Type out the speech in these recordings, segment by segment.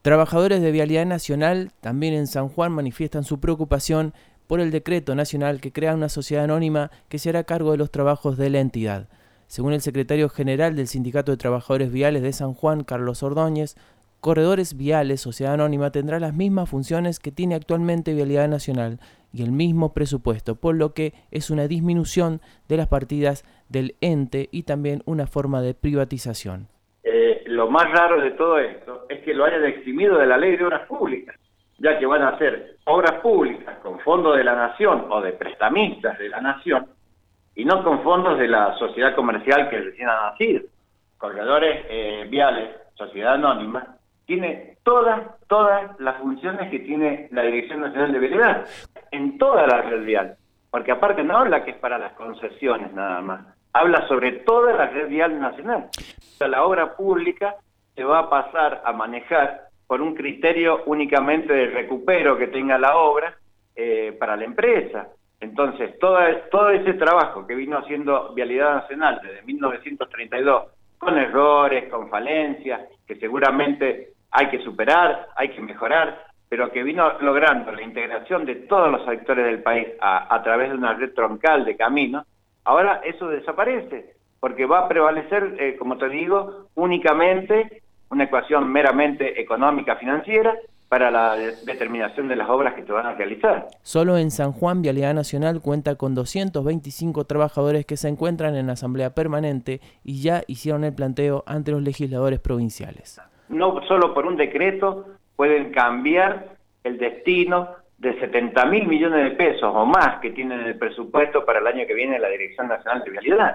Trabajadores de Vialidad Nacional, también en San Juan, manifiestan su preocupación por el decreto nacional que crea una sociedad anónima que se hará cargo de los trabajos de la entidad. Según el secretario general del Sindicato de Trabajadores Viales de San Juan, Carlos Ordóñez, Corredores Viales, Sociedad Anónima, tendrá las mismas funciones que tiene actualmente Vialidad Nacional y el mismo presupuesto, por lo que es una disminución de las partidas del ente y también una forma de privatización. Lo más raro de todo esto es que lo hayan eximido de la Ley de Obras Públicas, ya que van a hacer obras públicas con fondos de la Nación o de prestamistas de la Nación y no con fondos de la sociedad comercial que recién ha nacido. Corredores Viales, Sociedad Anónima, tiene todas las funciones que tiene la Dirección Nacional de Vialidad, en toda la red vial, porque aparte no habla que es para las concesiones nada más, habla sobre toda la red vial nacional. La obra pública se va a pasar a manejar por un criterio únicamente de recupero que tenga la obra para la empresa. Entonces, todo ese trabajo que vino haciendo Vialidad Nacional desde 1932, con errores, con falencias, que seguramente hay que superar, hay que mejorar, pero que vino logrando la integración de todos los sectores del país a través de una red troncal de caminos, ahora eso desaparece, porque va a prevalecer, como te digo, únicamente una ecuación meramente económica financiera para la determinación de las obras que se van a realizar. Solo en San Juan, Vialidad Nacional cuenta con 225 trabajadores que se encuentran en asamblea permanente y ya hicieron el planteo ante los legisladores provinciales. No solo por un decreto pueden cambiar el destino de 70.000 millones de pesos o más que tienen el presupuesto para el año que viene la Dirección Nacional de Vialidad.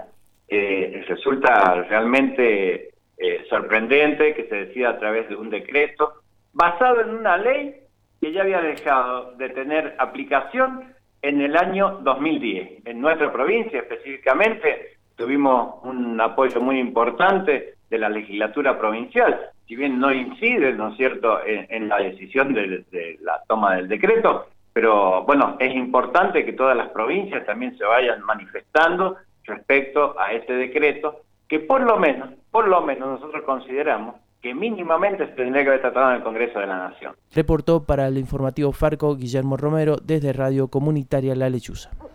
Resulta realmente sorprendente que se decida a través de un decreto basado en una ley que ya había dejado de tener aplicación en el año 2010. En nuestra provincia específicamente tuvimos un apoyo muy importante de la legislatura provincial, si bien no incide, ¿no es cierto?, en la decisión de la toma del decreto, pero bueno, es importante que todas las provincias también se vayan manifestando respecto a este decreto, que por lo menos nosotros consideramos que mínimamente se tendría que haber tratado en el Congreso de la Nación. Reportó para el informativo Farco Guillermo Romero desde Radio Comunitaria La Lechuza.